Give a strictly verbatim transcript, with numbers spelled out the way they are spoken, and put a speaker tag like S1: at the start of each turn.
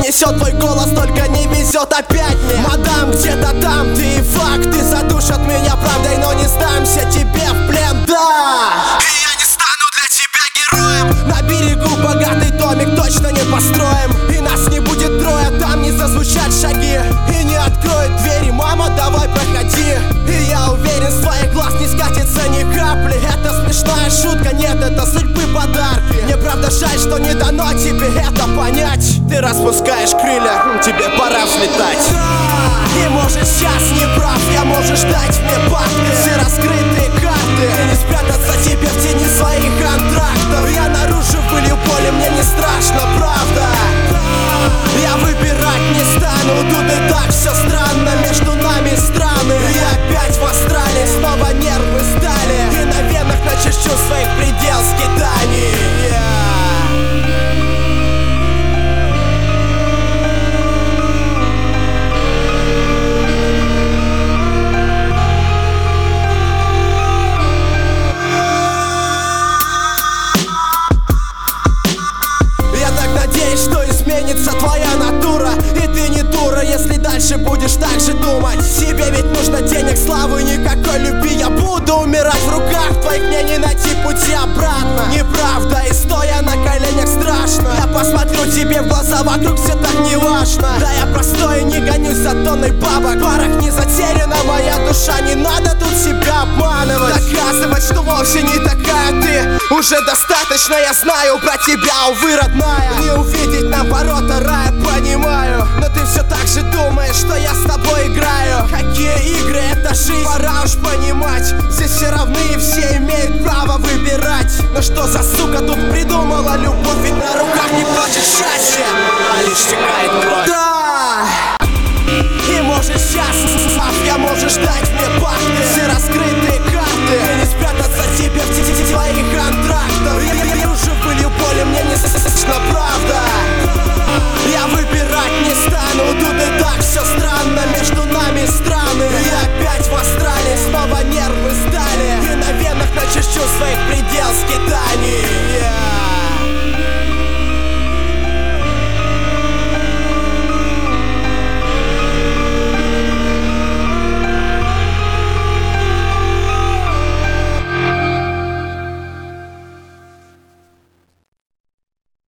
S1: несет твой голос, только не везет опять мне. Мадам, где-то там ты и факты задушат меня правдой, но не сдамся тебе в плен, да. И я не стану для тебя героем. На берегу богатый домик точно не построим, и нас не будет трое, там не зазвучат шаги, и не откроет двери, мама, давай проходи. И я уверен, с твоих глаз не скатится ни капли. Это смешная шутка, нет, это судьбы подарки. Мне правда жаль, что не дано тебе это понять. Ты распускаешь крылья, тебе пора взлетать. Да, и можешь сейчас не прав, я можешь дать мне бабки. Все раскрытые карты, и не спрятаться тебе в тени своих контрактов. Я наружу вылью поле, мне не страшно, правда. Я выбирать не стану, тут и так все странно. Между нами страны, я опять в Австралии, снова нервы сдали, и на венах начищу своих предел скитаний. Что изменится твоя натура, и ты не дура, если дальше будешь так же думать. Себе ведь нужно денег, славы, никакой любви. Я буду умирать в руках твоих, мне не найти пути обратно. Неправда, и стоя на коленях страшно. Я посмотрю тебе в глаза, вокруг все так неважно. Да я простой и не гонюсь за тонной бабок. В парах не затеряна моя душа, не надо тут себя обманывать. Доказывать, что вовсе не такая ты, уже достаточно, я знаю про тебя, увы, родная. Не увидеть нам ворота рая, понимаю, но ты все так же думаешь, что я с тобой играю. Какие игры, это жизнь, пора уж понимать. Здесь все равны и все имеют право выбирать. Но что за сука тут придумала любовь? Ведь на руках не плачет счастье, а лишь текает кровь. Да! И можешь сейчас, мафия, можешь дать мне бахты. Все раскрытые карты, и не спрятаться тебе в твоих контрактах. Я, я, я уже вылью поле, мне не страшно.